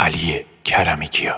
علی کرمی کیا.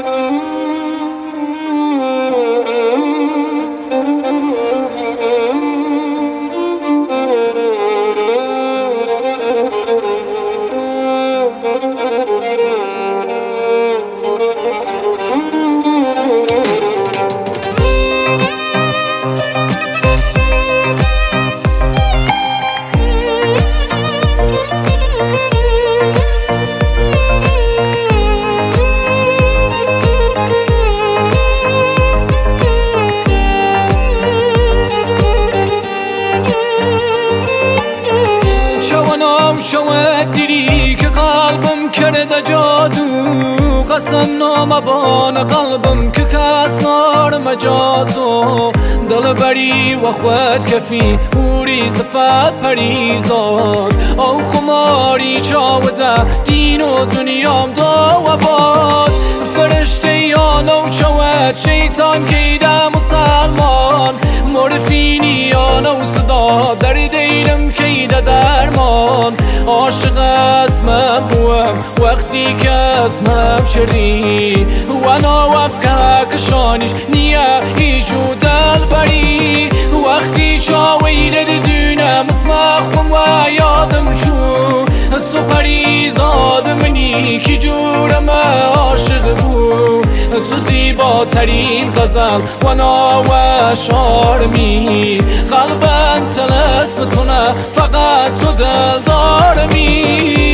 شوق دیری که قلبم کرده جادو، قسم نامبان قلبم که کس نار جاتو، دل بری و خود کفی اوری صفت پریزاد، او خماری چاوده دین و دنیام دا و باد، فرشته یا نو چوت شیطان کیده مسلمان، مرفینی یا نو صدا در دیرم کیده درمان، عاشق اسمم بوم وقتی که اسمم شری و نوفکه کشانیش نیه ایجو دل بری، وقتی چاویده دونم اسمخم و یادم چون تو پریزاد منی کی جورم عاشق بود، تو زیباترین غزل و ناو شارمی، قلبم تلسم تو نه فقط تو دل دارمی.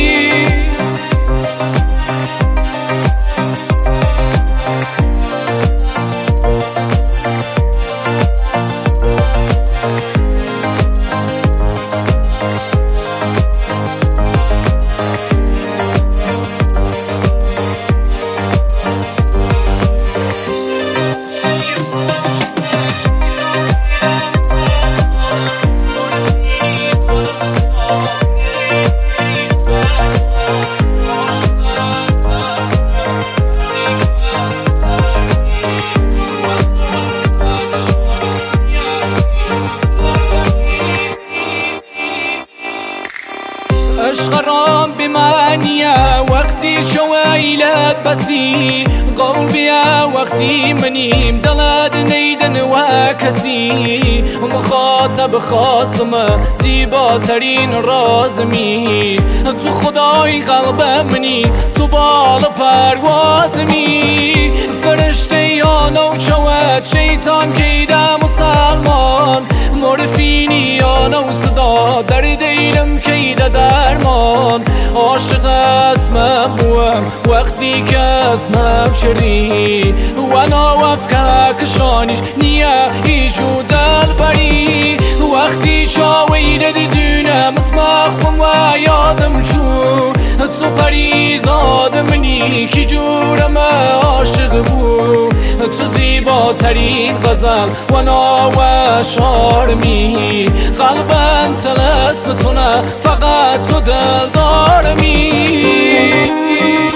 عشق رام بمعنیه وقتی شویلت بسی، قول بیا وقتی منیم دلد نیدن و کسی، مخاطب خاصمه زیباترین رازمی، تو خدای قلب منی تو بال پروازمی، فرشته یا نو چوت شیطان کیده مسلمان، مرفینی یا نو صدا در دیرم کیده درمان، عاشق اسمم بوم وقتی که اسمم شری و نوفکه کشانیش نیه ایجو دل بری، وقتی چاویده دونم اسمخم و یادم چون تو پریزاد منی کی جورم عاشق بود، تو زیباترین غزل و ناو شارمی، قلبم تلسم تو نه فقط تو دل دارمی.